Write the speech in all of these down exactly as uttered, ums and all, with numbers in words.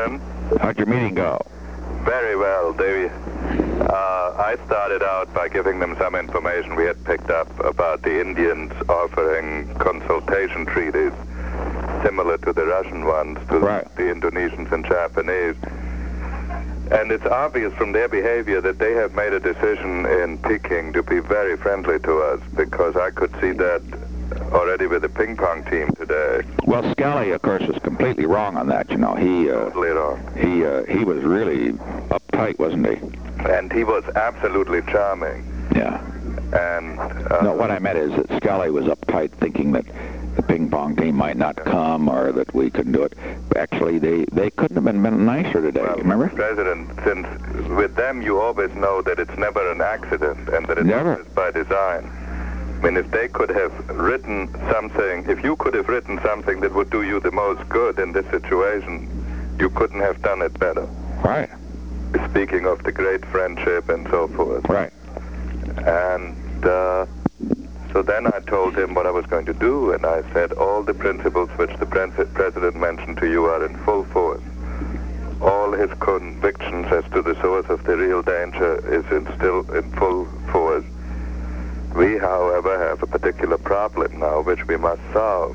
Jim. How'd your meeting go? Very well. They, uh, I started out by giving them some information we had picked up about the Indians offering consultation treaties similar to the Russian ones to right. the Indonesians and Japanese. And it's obvious from their behavior that they have made a decision in Peking to be very friendly to us, because I could see that already with the ping pong team today. Well, Scally, of course, was completely wrong on that. You know, he uh, totally wrong. He uh, he was really uptight, wasn't he? And he was absolutely charming. Yeah. And uh, no, what I meant is that Scally was uptight, thinking that the ping pong team might not come or that we couldn't do it. Actually, they, they couldn't have been, been nicer today, well, remember? President, since with them you always know that it's never an accident and that it's never. always by design. I mean, if they could have written something, if you could have written something that would do you the most good in this situation, you couldn't have done it better. Right. Speaking of the great friendship and so forth. Right. And uh, so then I told him what I was going to do, and I said all the principles which the President mentioned to you are in full force. All his convictions as to the source of the real danger is in still in full force. We, however, have a particular problem now which we must solve.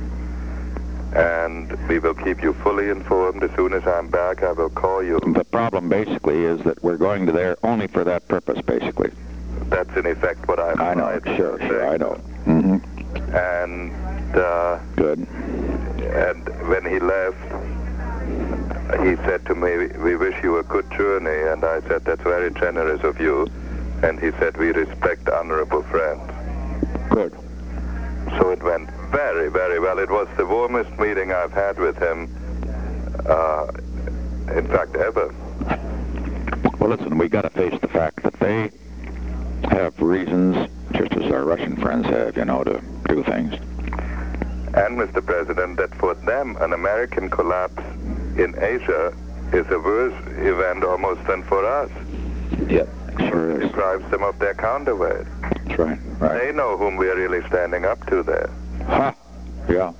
And we will keep you fully informed. As soon as I'm back, I will call you. The problem basically is that we're going to there only for that purpose, basically. That's in effect what I'm I know, sure, sure, I know. Mm-hmm. And, uh... Good. And when he left, he said to me, we wish you a good journey. And I said, that's very generous of you. And he said, we respect honorable friends. Good. So it went very, very well. It was the warmest meeting I've had with him, uh, in fact, ever. Well, listen, we got to face the fact that they have reasons, just as our Russian friends have, you know, to do things. And, Mister President, that for them, an American collapse in Asia is a worse event almost than for us. Yep, sure is. It deprives them of their counterweight. That's right, right. They know whom we are really standing up to there. Ha! Yeah.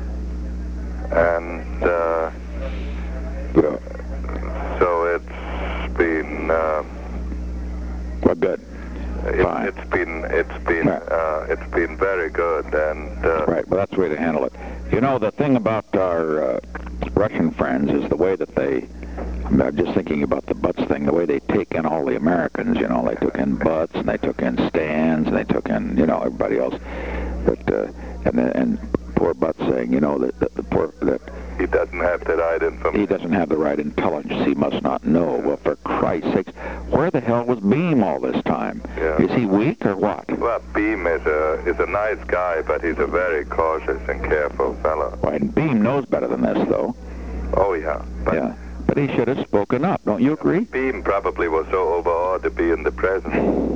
And, uh... Yeah. So it's been, uh... Well, good. It, Fine. it's been, it's been, right. uh, it's been very good, and, uh... Right, well, that's the way to handle it. You know, the thing about our uh, Russian friends is the way that they... I'm just thinking about the Butts thing, the way they take in all the Americans, you know, they took in Butts, and they took in Stans, and they took in, you know, everybody else. But, uh, and and poor Butts saying, you know, that, that the poor, that... He doesn't have the right information. He doesn't have the right intelligence, he must not know. Well, for Christ's sakes, where the hell was Beam all this time? Yeah. Is he weak or what? Well, Beam is a, is a nice guy, but he's a very cautious and careful fellow. Well, and Beam knows better than this, though. Oh, yeah. But yeah. But he should have spoken up. Don't you agree? Beam probably was so overawed to be in the presence.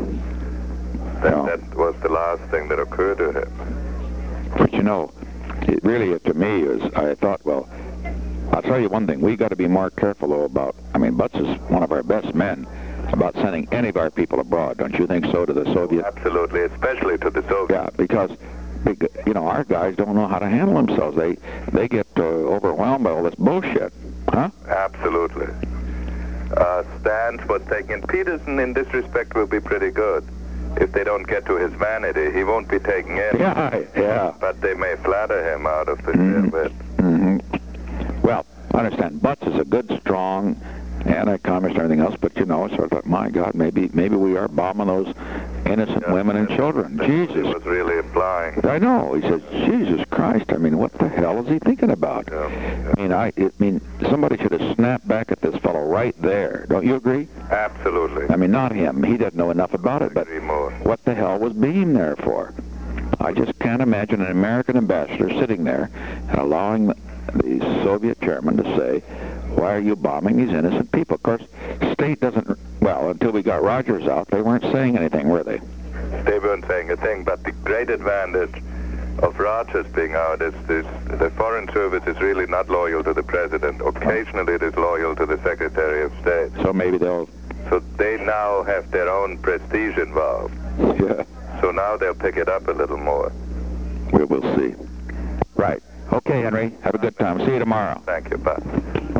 That, No. that was the last thing that occurred to him. But you know, it really, to me, is I thought, well, I'll tell you one thing. We got to be more careful, though, about, I mean, Butts is one of our best men, about sending any of our people abroad. Don't you think so, to the Soviet? Absolutely, especially to the Soviets. Yeah, because, you know, our guys don't know how to handle themselves. They, they get uh, overwhelmed by all this bullshit. Huh? Absolutely. Uh, Stans was taken. Peterson, in this respect, will be pretty good. If they don't get to his vanity, he won't be taken in. Yeah, yeah. But they may flatter him out of the Mm-hmm. bit. Mm-hmm. Well, I understand. Butts is a good, strong anti-communist and everything else, but, you know, so I thought, my God, maybe maybe we are bombing those innocent Yeah, women and yeah, children. He Jesus. was really implying. I know. He says, Jesus Christ, I mean, what the hell is he thinking about? Yeah, yeah. I mean, I, I mean, somebody should have snapped back at this fellow right there. Don't you agree? Absolutely. I mean, not him. He doesn't know enough about it, but Agree more. what the hell was Beam there for? I just can't imagine an American ambassador sitting there and allowing the, the Soviet chairman to say, why are you bombing these innocent people? Of course, state doesn't, well, until we got Rogers out, they weren't saying anything, were they? They weren't saying a thing, but the great advantage of Rogers being out is this, the Foreign Service is really not loyal to the President. Occasionally it is loyal to the Secretary of State. So maybe they'll... So they now have their own prestige involved. Yeah. So now they'll pick it up a little more. We will see. Right. Okay, Henry. Have a good time. See you tomorrow. Thank you. Bye.